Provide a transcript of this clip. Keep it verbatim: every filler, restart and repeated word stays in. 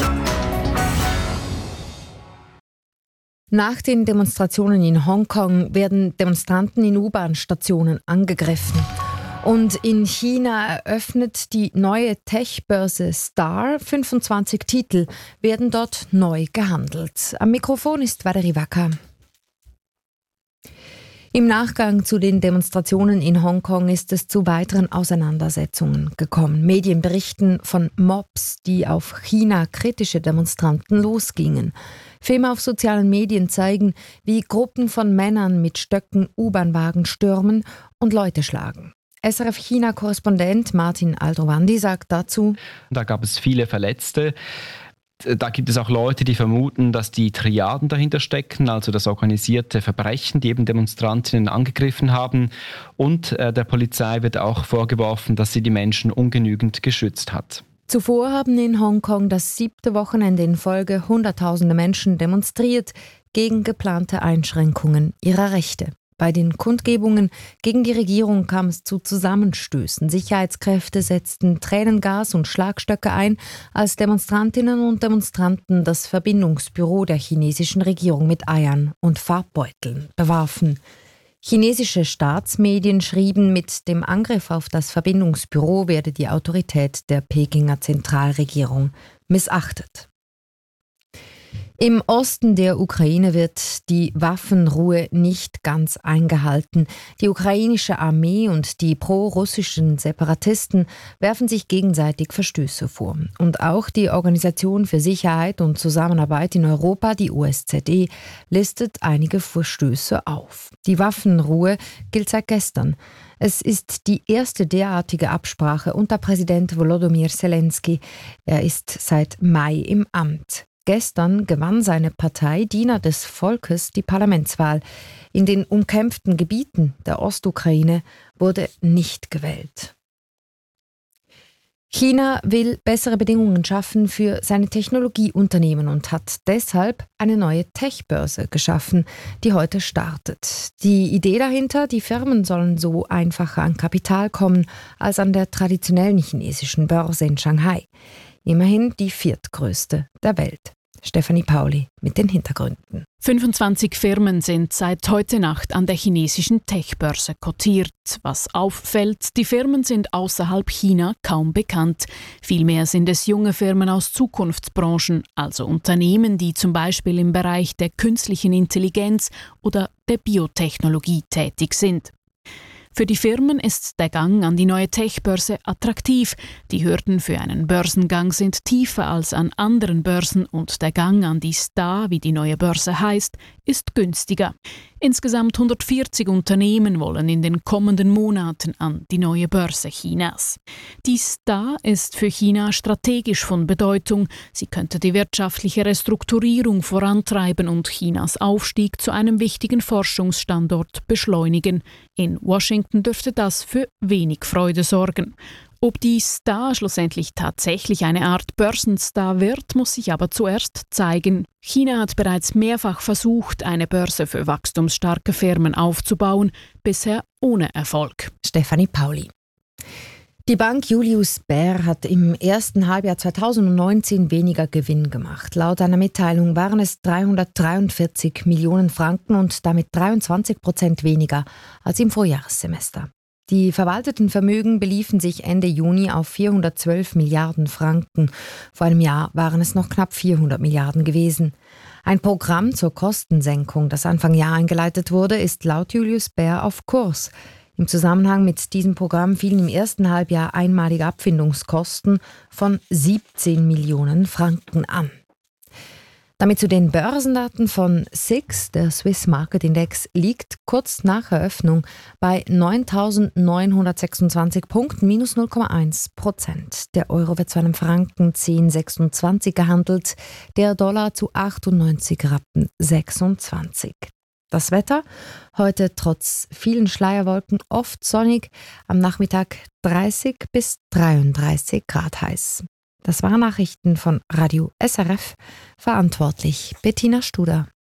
Nach den Demonstrationen in Hongkong werden Demonstranten in U-Bahn-Stationen angegriffen. Und in China eröffnet die neue Tech-Börse Star. fünfundzwanzig Titel werden dort neu gehandelt. Am Mikrofon ist Valerie Wacker. Im Nachgang zu den Demonstrationen in Hongkong ist es zu weiteren Auseinandersetzungen gekommen. Medien berichten von Mobs, die auf China-kritische Demonstranten losgingen. Filme auf sozialen Medien zeigen, wie Gruppen von Männern mit Stöcken U-Bahn-Wagen stürmen und Leute schlagen. S R F-China-Korrespondent Martin Aldrovandi sagt dazu: Da gab es viele Verletzte. Da gibt es auch Leute, die vermuten, dass die Triaden dahinter stecken, also das organisierte Verbrechen, die eben Demonstrantinnen angegriffen haben. Und äh, der Polizei wird auch vorgeworfen, dass sie die Menschen ungenügend geschützt hat. Zuvor haben in Hongkong das siebte Wochenende in Folge Hunderttausende Menschen demonstriert gegen geplante Einschränkungen ihrer Rechte. Bei den Kundgebungen gegen die Regierung kam es zu Zusammenstößen. Sicherheitskräfte setzten Tränengas und Schlagstöcke ein, als Demonstrantinnen und Demonstranten das Verbindungsbüro der chinesischen Regierung mit Eiern und Farbbeuteln bewarfen. Chinesische Staatsmedien schrieben, mit dem Angriff auf das Verbindungsbüro werde die Autorität der Pekinger Zentralregierung missachtet. Im Osten der Ukraine wird die Waffenruhe nicht ganz eingehalten. Die ukrainische Armee und die pro-russischen Separatisten werfen sich gegenseitig Verstöße vor. Und auch die Organisation für Sicherheit und Zusammenarbeit in Europa, die O S Z E, listet einige Verstöße auf. Die Waffenruhe gilt seit gestern. Es ist die erste derartige Absprache unter Präsident Volodymyr Zelensky. Er ist seit Mai im Amt. Gestern gewann seine Partei Diener des Volkes die Parlamentswahl. In den umkämpften Gebieten der Ostukraine wurde nicht gewählt. China will bessere Bedingungen schaffen für seine Technologieunternehmen und hat deshalb eine neue Tech-Börse geschaffen, die heute startet. Die Idee dahinter: die Firmen sollen so einfacher an Kapital kommen als an der traditionellen chinesischen Börse in Shanghai. Immerhin die viertgrößte der Welt. Stefanie Pauli mit den Hintergründen. fünfundzwanzig Firmen sind seit heute Nacht an der chinesischen Tech-Börse kotiert. Was auffällt, die Firmen sind außerhalb China kaum bekannt. Vielmehr sind es junge Firmen aus Zukunftsbranchen, also Unternehmen, die zum Beispiel im Bereich der künstlichen Intelligenz oder der Biotechnologie tätig sind. Für die Firmen ist der Gang an die neue Tech-Börse attraktiv. Die Hürden für einen Börsengang sind tiefer als an anderen Börsen und der Gang an die Star, wie die neue Börse heißt, ist günstiger. Insgesamt hundertvierzig Unternehmen wollen in den kommenden Monaten an die neue Börse Chinas. Die Star ist für China strategisch von Bedeutung. Sie könnte die wirtschaftliche Restrukturierung vorantreiben und Chinas Aufstieg zu einem wichtigen Forschungsstandort beschleunigen. In Washington dürfte das für wenig Freude sorgen. Ob die Star schlussendlich tatsächlich eine Art Börsenstar wird, muss sich aber zuerst zeigen. China hat bereits mehrfach versucht, eine Börse für wachstumsstarke Firmen aufzubauen, bisher ohne Erfolg. Stefanie Pauli. Die Bank Julius Baer hat im ersten Halbjahr zweitausendneunzehn weniger Gewinn gemacht. Laut einer Mitteilung waren es dreihundertdreiundvierzig Millionen Franken und damit dreiundzwanzig Prozent weniger als im Vorjahressemester. Die verwalteten Vermögen beliefen sich Ende Juni auf vierhundertzwölf Milliarden Franken. Vor einem Jahr waren es noch knapp vierhundert Milliarden gewesen. Ein Programm zur Kostensenkung, das Anfang Jahr eingeleitet wurde, ist laut Julius Baer auf Kurs. Im Zusammenhang mit diesem Programm fielen im ersten Halbjahr einmalige Abfindungskosten von siebzehn Millionen Franken an. Damit zu den Börsendaten von S I X, der Swiss Market Index, liegt kurz nach Eröffnung bei neuntausendneunhundertsechsundzwanzig Punkten, minus null Komma eins Prozent. Der Euro wird zu einem Franken zehn Komma sechsundzwanzig gehandelt, der Dollar zu achtundneunzig Rappen sechsundzwanzig. Das Wetter: heute trotz vielen Schleierwolken oft sonnig, am Nachmittag dreißig bis dreiunddreißig Grad heiß. Das waren Nachrichten von Radio S R F, verantwortlich Bettina Studer.